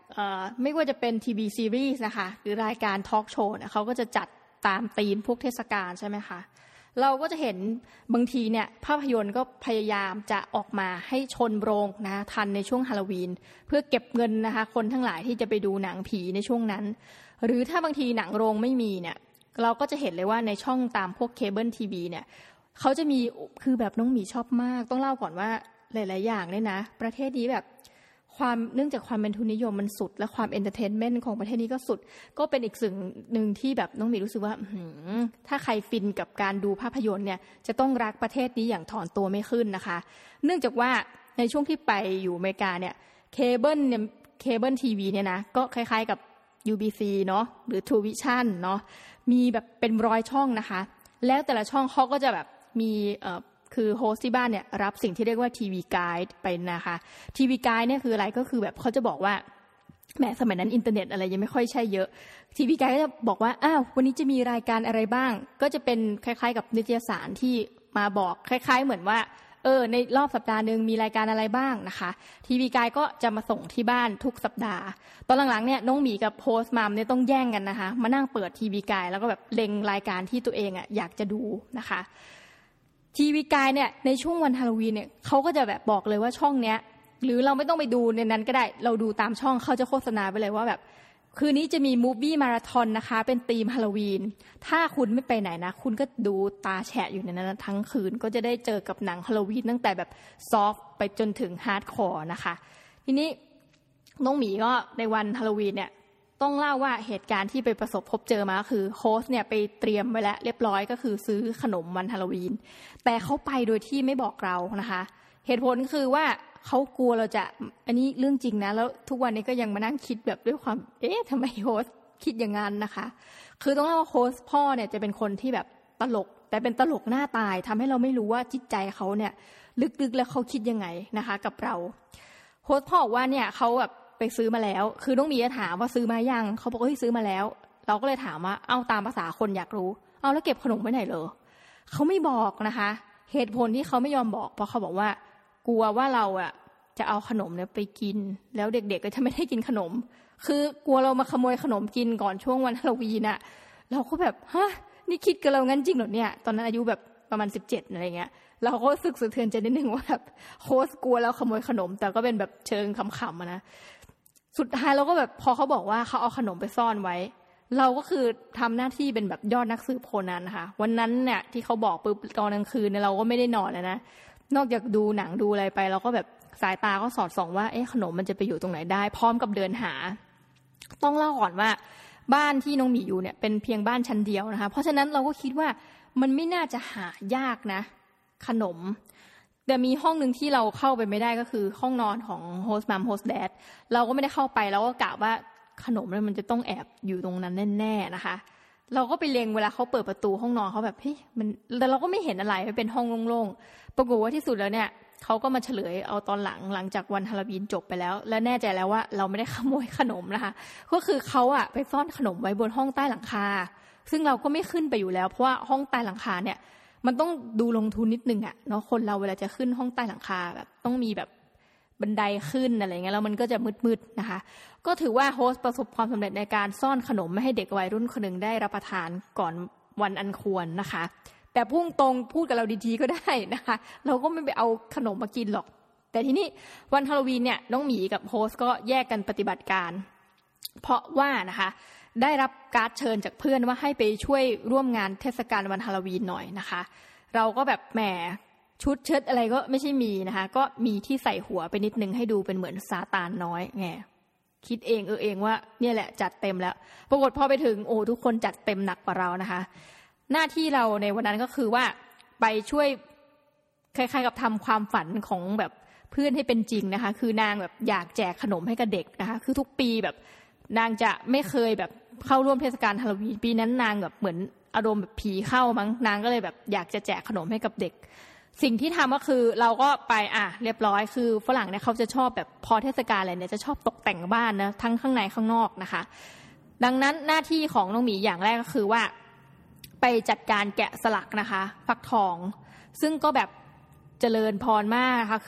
ไม่ว่าจะเป็นทีวีซีรีส์นะคะหรือรายการทอล์กโชว์เนี่ยเขาก็จะจัดตามธีมพวกเทศกาลใช่ไหมคะเราก็จะเห็นบางทีเนี่ยภาพยนตร์ก็พยายามจะออกมาให้ชนโรงนะทันในช่วงฮาโลวีนเพื่อเก็บเงินนะคะคนทั้งหลายที่จะไปดูหนังผีในช่วงนั้นหรือถ้าบางทีหนังโรงไม่มีเนี่ยเราก็จะเห็นเลยว่าในช่องตามพวกเคเบิลทีวีเนี่ยเขาจะมีคือแบบน้องหมีชอบมากต้องเล่าก่อนว่าหลายๆอย่างเนี่ยนะประเทศนี้แบบเนื่องจากความเป็นทุนนิยมมันสุดและความเอนเตอร์เทนเมนต์ของประเทศนี้ก็สุดก็เป็นอีกสิ่งหนึ่งที่แบบน้องหมีรู้สึกว่าถ้าใครฟินกับการดูภาพยนตร์เนี่ยจะต้องรักประเทศนี้อย่างถอนตัวไม่ขึ้นนะคะเนื่องจากว่าในช่วงที่ไปอยู่อเมริกาเนี่ยเคเบิลทีวีเนี่ยนะก็คล้ายๆกับ UBC เนาะหรือ True Vision เนาะมีแบบเป็น100ช่องนะคะแล้วแต่ละช่องเขาก็จะแบบมีคือโฮสต์ที่บ้านเนี่ยรับสิ่งที่เรียกว่าทีวีไกด์ไปนะคะทีวีไกด์เนี่ยคืออะไรก็คือแบบเขาจะบอกว่าแม้สมัยนั้นอินเทอร์เน็ตอะไรยังไม่ค่อยใช่เยอะทีวีไกด์ก็จะบอกว่าอ้าววันนี้จะมีรายการอะไรบ้างก็จะเป็นคล้ายๆกับนิตยสารที่มาบอกคล้ายๆเหมือนว่าในรอบสัปดาห์นึงมีรายการอะไรบ้างนะคะทีวีไกด์ก็จะมาส่งที่บ้านทุกสัปดาห์ตอนหลังๆเนี่ยน้องหมีกับโฮสต์มัมเนี่ยต้องแย่งกันนะคะมานั่งเปิดทีวีไกด์แล้วก็แบบเล็งรายการที่ตัวเองอยากจะดูนะคะทีวีไกด์เนี่ยในช่วงวันฮาโลวีนเนี่ยเขาก็จะแบบบอกเลยว่าช่องเนี้ยหรือเราไม่ต้องไปดูในนั้นก็ได้เราดูตามช่องเขาจะโฆษณาไปเลยว่าแบบคืนนี้จะมีมูฟวี่มาราธอนนะคะเป็นธีมฮาโลวีนถ้าคุณไม่ไปไหนนะคุณก็ดูตาแฉะอยู่ในนั้นทั้งคืนก็จะได้เจอกับหนังฮาโลวีนตั้งแต่แบบซอฟต์ไปจนถึงฮาร์ดคอร์นะคะทีนี้น้องหมีก็ในวันฮาโลวีนเนี่ยต้องเล่าว่าเหตุการณ์ที่ไปประสบพบเจอมาคือโฮสต์เนี่ยไปเตรียมไว้แล้วเรียบร้อยก็คือซื้อขนมวันฮาโลวีนแต่เขาไปโดยที่ไม่บอกเรานะคะเหตุผลคือว่าเขากลัวเราจะอันนี้เรื่องจริงนะแล้วทุกวันนี้ก็ยังมานั่งคิดแบบด้วยความทำไมโฮสต์คิดอย่างนั้นนะคะคือต้องเล่าว่าโฮสต์พ่อเนี่ยจะเป็นคนที่แบบตลกแต่เป็นตลกหน้าตายทำให้เราไม่รู้ว่าจิตใจเขาเนี่ยลึกๆแล้วเขาคิดยังไงนะคะกับเราโฮสต์พ่อบอกว่าเนี่ยเขาแบบไปซื้อมาแล้วคือน้องมีจะถามว่าซื้อมายังเขาบอกว่าซื้อมาแล้วเราก็เลยถามว่าเอาตามภาษาคนอยากรู้เอาแล้วเก็บขนมไว้ไหนเหรอเขาไม่บอกนะคะเหตุผลที่เขาไม่ยอมบอกเพราะเขาบอกว่ากลัวว่าเราจะเอาขนมเนี่ยไปกินแล้วเด็กๆก็จะไม่ได้กินขนมคือกลัวเรามาขโมยขนมกินก่อนช่วงวันฮาโลวีนน่ะเราก็แบบฮะนี่คิดกับเรางั้นจริงเหรอเนี่ยตอนนั้นอายุแบบประมาณ17อะไรเงี้ยเราก็รู้สึกสะเทือนใจนิดนึงว่าแบบโค้ชกลัวเราขโมยขนมแต่ก็เป็นแบบเชิงขำๆนะสุดท้ายเราก็แบบพอเขาบอกว่าเขาเอาขนมไปซ่อนไว้เราก็คือทำหน้าที่เป็นแบบยอดนักสืบโคนันนะคะวันนั้นเนี่ยที่เขาบอกปุ๊บตอนกลางคืนเนี่ยเราก็ไม่ได้นอนเลยนะนอกจากดูหนังดูอะไรไปเราก็แบบสายตาก็สอดส่องว่าขนมมันจะไปอยู่ตรงไหนได้พร้อมกับเดินหาต้องเล่าก่อนว่าบ้านที่น้องหมีอยู่เนี่ยเป็นเพียงบ้านชั้นเดียวนะคะเพราะฉะนั้นเราก็คิดว่ามันไม่น่าจะหายากนะขนมแต่มีห้องนึงที่เราเข้าไปไม่ได้ก็คือห้องนอนของโฮสต์มัมโฮสต์แดดเราก็ไม่ได้เข้าไปเราก็กะว่าขนมมันจะต้องแอบอยู่ตรงนั้นแน่ๆนะคะเราก็ไปเล็งเวลาเขาเปิดประตูห้องนอนเขาแบบมันแต่เราก็ไม่เห็นอะไรมันเป็นห้องโล่งๆปรากฏว่าที่สุดแล้วเนี่ยเขาก็มาเฉลยเอาตอนหลังจากวันฮาโลวีนจบไปแล้วและแน่ใจแล้วว่าเราไม่ได้ขโมยขนมนะคะก็คือเขาไปซ่อนขนมไว้บนห้องใต้หลังคาซึ่งเราก็ไม่ขึ้นไปอยู่แล้วเพราะว่าห้องใต้หลังคาเนี่ยมันต้องดูลงทุนนิดนึงเนาะคนเราเวลาจะขึ้นห้องใต้หลังคาแบบต้องมีแบบบันไดขึ้นอะไรเงี้ยแล้วมันก็จะมืดๆนะคะก็ถือว่าโฮสต์ประสบความสำเร็จในการซ่อนขนมไม่ให้เด็กวัยรุ่นคนหนึ่งได้รับประทานก่อนวันอันควรนะคะแต่พุ่งตรงพูดกับเราดีๆก็ได้นะคะเราก็ไม่ไปเอาขนมมากินหรอกแต่ทีนี้วันฮาโลวีนเนี่ยน้องหมีกับโฮสต์ก็แยกกันปฏิบัติการเพราะว่านะคะได้รับการ์ดเชิญจากเพื่อนว่าให้ไปช่วยร่วมงานเทศกาลวันฮาโลวีนหน่อยนะคะเราก็แบบแหมชุดเชิ้ตอะไรก็ไม่ใช่มีนะคะก็มีที่ใส่หัวไปนิดนึงให้ดูเป็นเหมือนซาตานน้อยไงคิดเองว่าเนี่ยแหละจัดเต็มแล้วปรากฏพอไปถึงทุกคนจัดเต็มหนักกว่าเรานะคะหน้าที่เราในวันนั้นก็คือว่าไปช่วยคล้ายๆกับทำความฝันของแบบเพื่อนให้เป็นจริงนะคะคือนางแบบอยากแจกขนมให้กับเด็กนะคะคือทุกปีแบบนางจะไม่เคยแบบเข้าร่วมเทศกาลฮาโลวีนปีนั้นนางแบบเหมือนอารมณ์แบบผีเข้ามั้งนางก็เลยแบบอยากจะแจกขนมให้กับเด็กสิ่งที่ทำก็คือเราก็ไปเรียบร้อยคือฝรั่งเนี่ยเขาจะชอบแบบพอเทศกาลอะไรเนี่ยจะชอบตกแต่งบ้านนะทั้งข้างในข้างนอกนะคะดังนั้นหน้าที่ของน้องหมีอย่างแรกก็คือว่าไปจัดการแกะสลักนะคะฟักทองซึ่งก็แบบเจริญพรมากนะคะคือ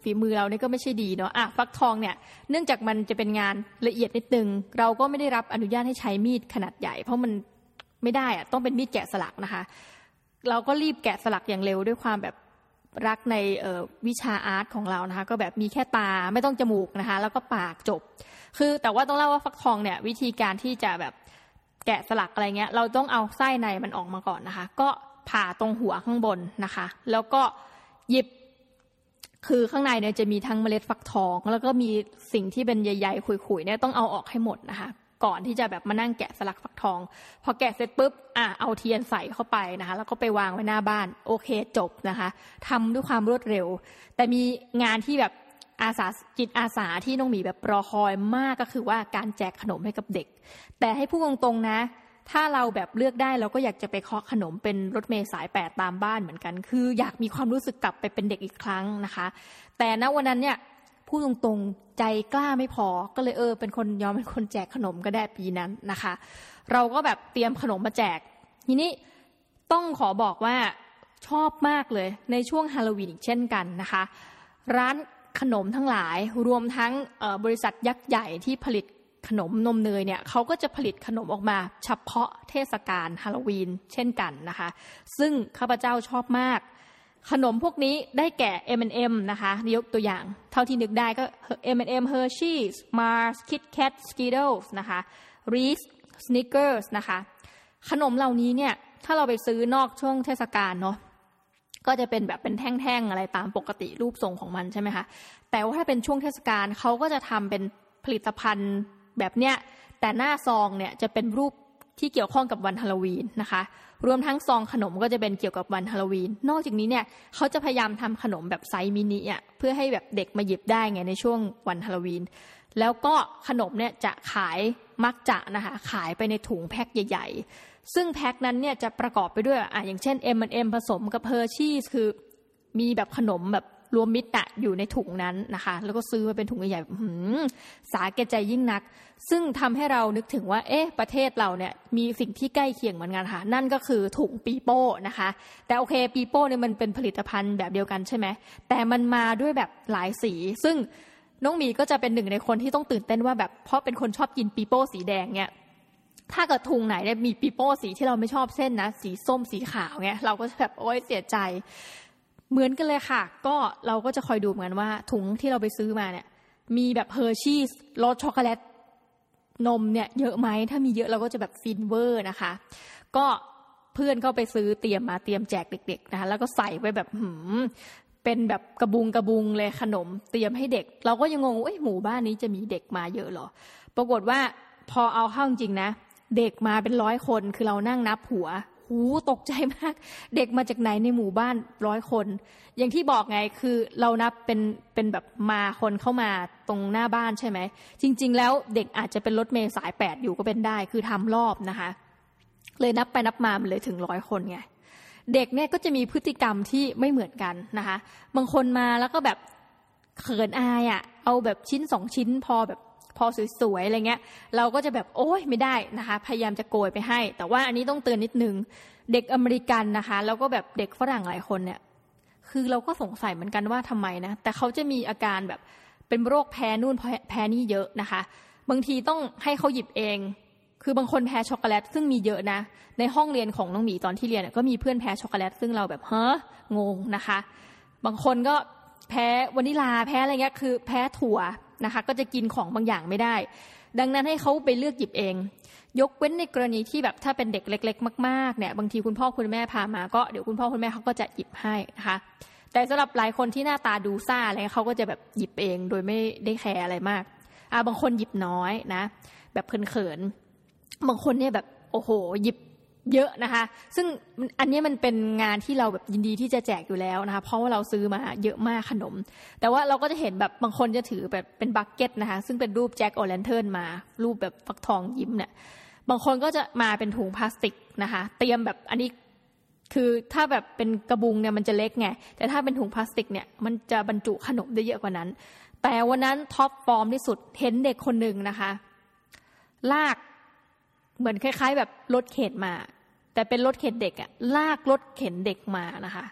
ฝีมือเราเนี่ยก็ไม่ใช่ดีเนาะฟักทองเนี่ยเนื่องจากมันจะเป็นงานละเอียดนิดนึงเราก็ไม่ได้รับอนุญาตให้ใช้มีดขนาดใหญ่เพราะมันไม่ได้ต้องเป็นมีดแกะสลักนะคะเราก็รีบแกะสลักอย่างเร็วด้วยความแบบรักในวิชาอาร์ตของเรานะคะก็แบบมีแค่ตาไม่ต้องจมูกนะคะแล้วก็ปากจบคือแต่ว่าต้องเล่าว่าฟักทองเนี่ยวิธีการที่จะแบบแกะสลักอะไรเงี้ยเราต้องเอาไส้ในมันออกมาก่อนนะคะก็ผ่าตรงหัวข้างบนนะคะแล้วก็หยิบคือข้างในเนี่ยจะมีทั้งเมล็ดฟักทองแล้วก็มีสิ่งที่เป็นใหญ่ๆขุยๆเนี่ยต้องเอาออกให้หมดนะคะก่อนที่จะแบบมานั่งแกะสลักฟักทองพอแกะเสร็จปุ๊บเอาเทียนใส่เข้าไปนะคะแล้วก็ไปวางไว้หน้าบ้านโอเคจบนะคะทำด้วยความรวดเร็วแต่มีงานที่แบบจิตอาสาที่น้องหมีแบบรอคอยมากก็คือว่าการแจกขนมให้กับเด็กแต่ให้พูดตรงๆนะถ้าเราแบบเลือกได้เราก็อยากจะไปเคาะขนมเป็นรถเมล์สาย8ตามบ้านเหมือนกันคืออยากมีความรู้สึกกลับไปเป็นเด็กอีกครั้งนะคะแต่ณวันนั้นเนี่ยพูดตรงๆใจกล้าไม่พอก็เลยเป็นคนยอมเป็นคนแจกขนมก็ได้ปีนั้นนะคะเราก็แบบเตรียมขนมมาแจกทีนี้ต้องขอบอกว่าชอบมากเลยในช่วงฮาโลวีนอีกเช่นกันนะคะร้านขนมทั้งหลายรวมทั้งบริษัทยักษ์ใหญ่ที่ผลิตขนมนมเนยเนี่ยเขาก็จะผลิตขนมออกมาเฉพาะเทศกาลฮาโลวีนเช่นกันนะคะซึ่งข้าพเจ้าชอบมากขนมพวกนี้ได้แก่ M&M นะคะยกตัวอย่างเท่าที่นึกได้ก็ M&M Hershey's Mars Kit Kat Skittles นะคะ Reese Snickers นะคะขนมเหล่านี้เนี่ยถ้าเราไปซื้อนอกช่วงเทศกาลเนาะก็จะเป็นแบบเป็นแท่งๆอะไรตามปกติรูปทรงของมันใช่ไหมคะแต่ว่าถ้าเป็นช่วงเทศกาลเขาก็จะทำเป็นผลิตภัณฑ์แบบเนี้ยแต่หน้าซองเนี่ยจะเป็นรูปที่เกี่ยวข้องกับวันฮาโลวีนนะคะรวมทั้งซองขนมก็จะเป็นเกี่ยวกับวันฮาโลวีนนอกจากนี้เนี่ยเขาจะพยายามทำขนมแบบไซส์มินิเพื่อให้แบบเด็กมาหยิบได้ไงในช่วงวันฮาโลวีนแล้วก็ขนมเนี่ยจะขายมักจะนะคะขายไปในถุงแพ็คใหญ่ๆซึ่งแพ็คนั้นเนี่ยจะประกอบไปด้วยอย่างเช่น M&M ผสมกับ Hershey's คือมีแบบขนมแบบรวมมิตรอยู่ในถุงนั้นนะคะแล้วก็ซื้อมาเป็นถุงใหญ่ๆสาแก่ใจยิ่งนักซึ่งทำให้เรานึกถึงว่าประเทศเราเนี่ยมีสิ่งที่ใกล้เคียงเหมือนกันค่ะนั่นก็คือถุงปีโป้นะคะแต่โอเคปีโป้เนี่ยมันเป็นผลิตภัณฑ์แบบเดียวกันใช่ไหมแต่มันมาด้วยแบบหลายสีซึ่งน้องหมีก็จะเป็นหนึ่งในคนที่ต้องตื่นเต้นว่าแบบเพราะเป็นคนชอบกินปีโป้สีแดงเนี่ยถ้าเกิดถุงไหนเนี่ยมีปีโป้สีที่เราไม่ชอบเส้นนะสีส้มสีขาวเนี่ยเราก็แบบโอ๊ยเสียใจเหมือนกันเลยค่ะก็เราก็จะคอยดูเหมือนกันว่าถุงที่เราไปซื้อมาเนี่ยมีแบบเฮอร์ชี่รสช็อกโกแลตนมเนี่ยเยอะไหมถ้ามีเยอะเราก็จะแบบฟินเวอร์นะคะก็เพื่อนก็ไปซื้อเตรียมแจกเด็กๆนะคะแล้วก็ใส่ไว้แบบเป็นแบบกระบุงเลยขนมเตรียมให้เด็กเราก็ยังงงหมู่บ้านนี้จะมีเด็กมาเยอะหรอปรากฏว่าพอเอาเข้าจริงนะเด็กมาเป็น100คนคือเรานั่งนับหัวตกใจมากเด็กมาจากไหนในหมู่บ้าน100คนอย่างที่บอกไงคือเรานับเป็นแบบมาคนเข้ามาตรงหน้าบ้านใช่ไหมจริงๆแล้วเด็กอาจจะเป็นรถเมล์สาย8อยู่ก็เป็นได้คือทำรอบนะคะเลยนับไปนับมามันเลยถึง100คนไงเด็กเนี่ยก็จะมีพฤติกรรมที่ไม่เหมือนกันนะคะบางคนมาแล้วก็แบบเขินอายเอาแบบชิ้น2ชิ้นพอสวยๆอะไรเงี้ยเราก็จะแบบโอ๊ยไม่ได้นะคะพยายามจะโกยไปให้แต่ว่าอันนี้ต้องเตือนนิดนึงเด็กอเมริกันนะคะแล้วก็แบบเด็กฝรั่งหลายคนเนี่ยคือเราก็สงสัยเหมือนกันว่าทำไมนะแต่เขาจะมีอาการแบบเป็นโรคแพ้นู่นแพ้นี่เยอะนะคะบางทีต้องให้เขาหยิบเองคือบางคนแพ้ช็อกโกแลตซึ่งมีเยอะนะในห้องเรียนของน้องหมีตอนที่เรียนก็มีเพื่อนแพ้ช็อกโกแลตซึ่งเราแบบงงนะคะบางคนก็แพ้วานิลาแพ้อะไรเงี้ยคือแพ้ถั่วนะคะก็จะกินของบางอย่างไม่ได้ดังนั้นให้เขาไปเลือกหยิบเองยกเว้นในกรณีที่แบบถ้าเป็นเด็กเล็กๆมากๆเนี่ยบางทีคุณพ่อคุณแม่พามาก็เดี๋ยวคุณพ่อคุณแม่เขาก็จะหยิบให้นะคะแต่สำหรับหลายคนที่หน้าตาดูซ่าอะไรเขาก็จะแบบหยิบเองโดยไม่ได้แคร์อะไรมากบางคนหยิบน้อยนะแบบเขินๆบางคนเนี่ยแบบโอ้โหหยิบเยอะนะคะซึ่งอันนี้มันเป็นงานที่เราแบบยินดีที่จะแจกอยู่แล้วนะคะเพราะว่าเราซื้อมาเยอะมากขนมแต่ว่าเราก็จะเห็นแบบบางคนจะถือแบบเป็นบักเก็ตนะคะซึ่งเป็นรูปแจ็คโอแลนเทิร์นมารูปแบบฟักทองยิ้มเนี่ยบางคนก็จะมาเป็นถุงพลาสติกนะคะเตรียมแบบอันนี้คือถ้าแบบเป็นกระบุงเนี่ยมันจะเล็กไงแต่ถ้าเป็นถุงพลาสติกเนี่ยมันจะบรรจุขนมได้เยอะกว่านั้นแต่วันนั้นท็อปฟอร์มที่สุดเห็นเด็กคนนึงนะคะลากเหมือนคล้ายๆแบบรถเข็นมาแต่เป็นรถเข็นเด็กลากรถเข็นเด็กมานะคะ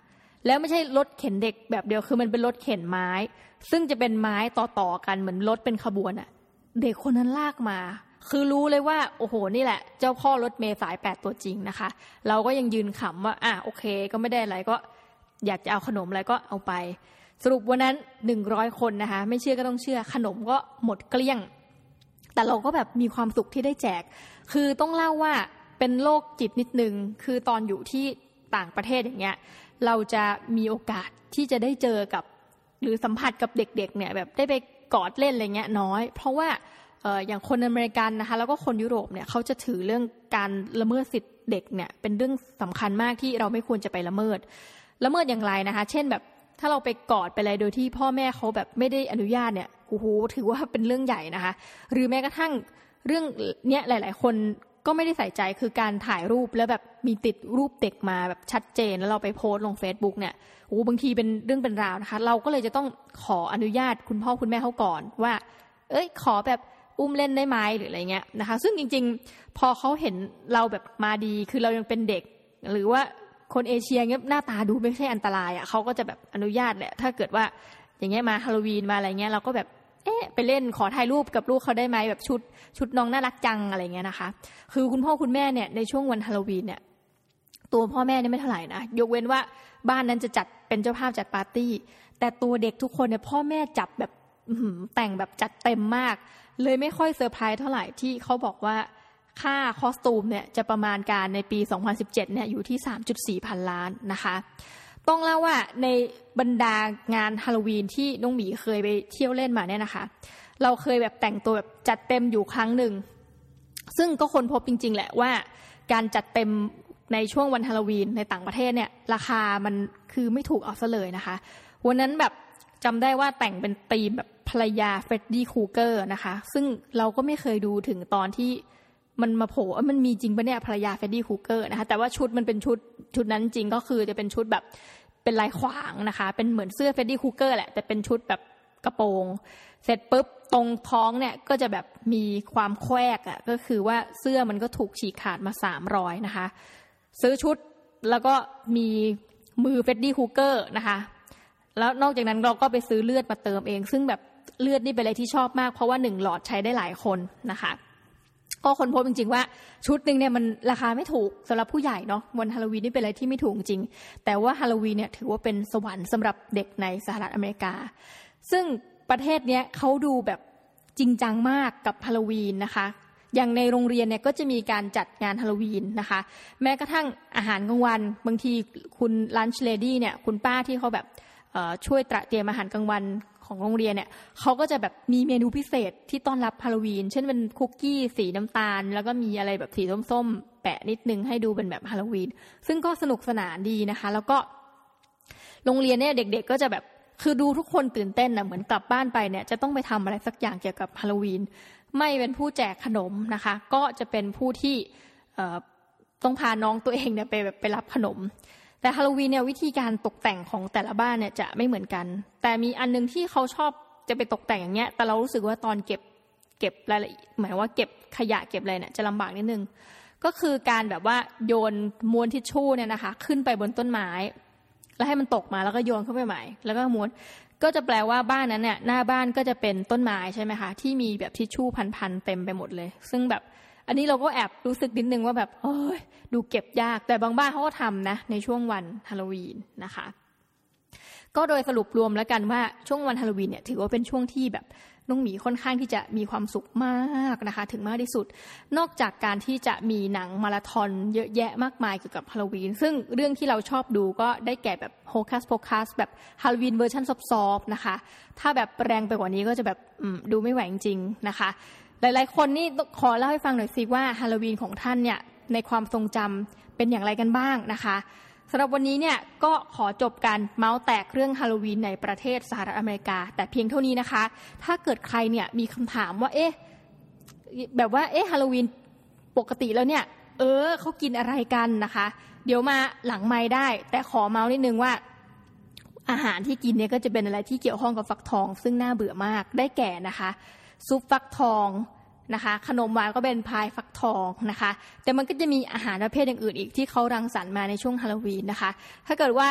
แล้วไม่ใช่รถเข็นเด็กแบบเดียวคือมันเป็นรถเข็นไม้ซึ่งจะเป็นไม้ต่อๆกันเหมือนรถเป็นขบวนอ่ะเด็กคนนั้นลากมาคือรู้เลยว่าโอ้โหนี่แหละเจ้าพ่อรถเมล์สาย8ตัวจริงนะคะเราก็ยังยืนขำว่าโอเคก็ไม่ได้อะไรก็อยากจะเอาขนมอะไรก็เอาไปสรุปวันนั้น100คนนะคะไม่เชื่อก็ต้องเชื่อขนมก็หมดเกลี้ยงแต่เราก็แบบมีความสุขที่ได้แจกคือต้องเล่าว่าเป็นโรคจิตนิดนึงคือตอนอยู่ที่ต่างประเทศอย่างเงี้ยเราจะมีโอกาสที่จะได้เจอกับหรือสัมผัสกับเด็กๆเนี่ยแบบได้ไปกอดเล่นอะไรเงี้ยน้อยเพราะว่าอย่างคนอเมริกันนะคะแล้วก็คนยุโรปเนี่ยเขาจะถือเรื่องการละเมิดสิทธิเด็กเนี่ยเป็นเรื่องสำคัญมากที่เราไม่ควรจะไปละเมิดอย่างไรนะคะเช่นแบบถ้าเราไปกอดไปอะไรโดยที่พ่อแม่เขาแบบไม่ได้อนุญาตเนี่ยโอ้โหถือว่าเป็นเรื่องใหญ่นะคะหรือแม้กระทั่งเรื่องเนี้ยหลายๆคนก็ไม่ได้ใส่ใจคือการถ่ายรูปแล้วแบบมีติดรูปเด็กมาแบบชัดเจนแล้วเราไปโพสต์ลง Facebook เนี่ยโอ้บางทีเป็นเรื่องเป็นราวนะคะเราก็เลยจะต้องขออนุญาตคุณพ่อคุณแม่เขาก่อนว่าขอแบบอุ้มเล่นได้ไหมหรืออะไรเงี้ยนะคะซึ่งจริงๆพอเขาเห็นเราแบบมาดีคือเรายังเป็นเด็กหรือว่าคนเอเชียเงี้ยหน้าตาดูไม่ใช่อันตรายเขาก็จะแบบอนุญาตแหละถ้าเกิดว่าอย่างเงี้ยมาฮาโลวีนมาอะไรเงี้ยเราก็แบบไปเล่นขอถ่ายรูปกับลูกเขาได้ไหมแบบชุดน้องน่ารักจังอะไรเงี้ยนะคะคือคุณพ่อคุณแม่เนี่ยในช่วงวันฮาโลวีนเนี่ยตัวพ่อแม่เนี่ยไม่เท่าไหร่นะยกเว้นว่าบ้านนั้นจะจัดเป็นเจ้าภาพจัดปาร์ตี้แต่ตัวเด็กทุกคนเนี่ยพ่อแม่จับแบบแต่งแบบจัดเต็มมากเลยไม่ค่อยเซอร์ไพรส์เท่าไหร่ที่เขาบอกว่าค่าคอสตูมเนี่ยจะประมาณการในปี2017เนี่ยอยู่ที่ 3.4 พันล้านนะคะต้องเล่าว่าในบรรดางานฮาโลวีนที่น้องหมีเคยไปเที่ยวเล่นมาเนี่ยนะคะเราเคยแบบแต่งตัวแบบจัดเต็มอยู่ครั้งหนึ่งซึ่งก็ค้นพบจริงๆแหละว่าการจัดเต็มในช่วงวันฮาโลวีนในต่างประเทศเนี่ยราคามันคือไม่ถูกเอาซะเลยนะคะวันนั้นแบบจำได้ว่าแต่งเป็นธีมแบบภรรยาเฟรดดี้ครูเกอร์นะคะซึ่งเราก็ไม่เคยดูถึงตอนที่มันมาโผล่มันมีจริงปะเนี่ยภรรยาเฟรดดี้ครูเกอร์นะคะแต่ว่าชุดมันเป็นชุดนั้นจริงก็คือจะเป็นชุดแบบเป็นลายขวางนะคะเป็นเหมือนเสื้อเฟรดดี้ครูเกอร์แหละแต่เป็นชุดแบบกระโปรงเสร็จปุ๊บตรงท้องเนี่ยก็จะแบบมีความแควกก็คือว่าเสื้อมันก็ถูกฉีกขาดมา300นะคะซื้อชุดแล้วก็มีมือเฟรดดี้ครูเกอร์นะคะแล้วนอกจากนั้นเราก็ไปซื้อเลือดมาเติมเองซึ่งแบบเลือดนี่เป็นอะไรที่ชอบมากเพราะว่า1หลอดใช้ได้หลายคนนะคะก็ค้นพบจริงๆว่าชุดนึงเนี่ยมันราคาไม่ถูกสำหรับผู้ใหญ่เนาะวันฮาโลวีนนี่เป็นอะไรที่ไม่ถูกจริงแต่ว่าฮาโลวีนเนี่ยถือว่าเป็นสวรรค์สำหรับเด็กในสหรัฐอเมริกาซึ่งประเทศเนี้ยเขาดูแบบจริงจังมากกับฮาโลวีนนะคะอย่างในโรงเรียนเนี่ยก็จะมีการจัดงานฮาโลวีนนะคะแม้กระทั่งอาหารกลางวันบางทีคุณลันช์เลดี้เนี่ยคุณป้าที่เขาแบบช่วยเตรียมอาหารกลางวันของโรงเรียนเนี่ยเขาก็จะแบบมีเมนูพิเศษที่ต้อนรับฮาโลวีนเช่นเป็นคุกกี้สีน้ำตาลแล้วก็มีอะไรแบบสีส้มๆแปะนิดนึงให้ดูเป็นแบบฮาโลวีนซึ่งก็สนุกสนานดีนะคะแล้วก็โรงเรียนเนี่ยเด็กๆก็จะแบบคือดูทุกคนตื่นเต้นนะเหมือนกลับบ้านไปเนี่ยจะต้องไปทำอะไรสักอย่างเกี่ยวกับฮาโลวีนไม่เป็นผู้แจกขนมนะคะก็จะเป็นผู้ที่ต้องพาน้องตัวเองเนี่ยไปรับขนมแต่ฮาโลวีนเนี่ยวิธีการตกแต่งของแต่ละบ้านเนี่ยจะไม่เหมือนกันแต่มีอันนึงที่เขาชอบจะไปตกแต่งอย่างเงี้ยแต่เรารู้สึกว่าตอนเก็บรายละเอียดหมายว่าเก็บขยะเก็บอะไรเนี่ยจะลำบากนิดนึงก็คือการแบบว่าโยนม้วนทิชชู่เนี่ยนะคะขึ้นไปบนต้นไม้แล้วให้มันตกมาแล้วก็โยนเข้าไปใหม่แล้วก็ม้วนก็จะแปลว่าบ้านนั้นเนี่ยหน้าบ้านก็จะเป็นต้นไม้ใช่ไหมคะที่มีแบบทิชชู่พันๆเต็มไปหมดเลยซึ่งแบบอันนี้เราก็แอบรู้สึกนิดนึงว่าแบบดูเก็บยากแต่บางบ้านเขาก็ทำนะในช่วงวันฮาโลวีนนะคะก็โดยสรุปรวมแล้วกันว่าช่วงวันฮาโลวีนเนี่ยถือว่าเป็นช่วงที่แบบน้องหมีค่อนข้างที่จะมีความสุขมากนะคะถึงมากที่สุดนอกจากการที่จะมีหนังมาราธอนเยอะแยะมากมายเกี่ยวกับฮาโลวีนซึ่งเรื่องที่เราชอบดูก็ได้แก่แบบโฮคัสโพคัสแบบฮาโลวีนเวอร์ชันซอฟๆนะคะถ้าแบบแรงไปกว่านี้ก็จะแบบดูไม่ไหวจริงๆนะคะหลายๆคนนี่ขอเล่าให้ฟังหน่อยสิว่าฮาโลวีนของท่านเนี่ยในความทรงจำเป็นอย่างไรกันบ้างนะคะสำหรับวันนี้เนี่ยก็ขอจบการเมาส์แตกเรื่องฮาโลวีนในประเทศสหรัฐอเมริกาแต่เพียงเท่านี้นะคะถ้าเกิดใครเนี่ยมีคำถามว่าแบบว่าฮาโลวีนปกติแล้วเนี่ยเขากินอะไรกันนะคะเดี๋ยวมาหลังไมค์ได้แต่ขอเมาส์นิดนึงว่าอาหารที่กินเนี่ยก็จะเป็นอะไรที่เกี่ยวข้องกับฟักทองซึ่งน่าเบื่อมากได้แก่นะคะซุปฟักทองนะคะขนมหวานก็เป็นพายฟักทองนะคะแต่มันก็จะมีอาหารประเภทอย่างอื่นอีกที่เขารังสรรค์มาในช่วงฮาโลวีนนะคะถ้าเกิดว่า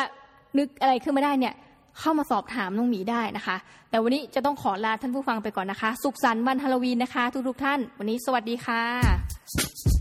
นึกอะไรขึ้นมาได้เนี่ยเข้ามาสอบถามน้องหมีได้นะคะแต่วันนี้จะต้องขอลาท่านผู้ฟังไปก่อนนะคะสุขสันต์วันฮาโลวีนนะคะทุกท่านวันนี้สวัสดีค่ะ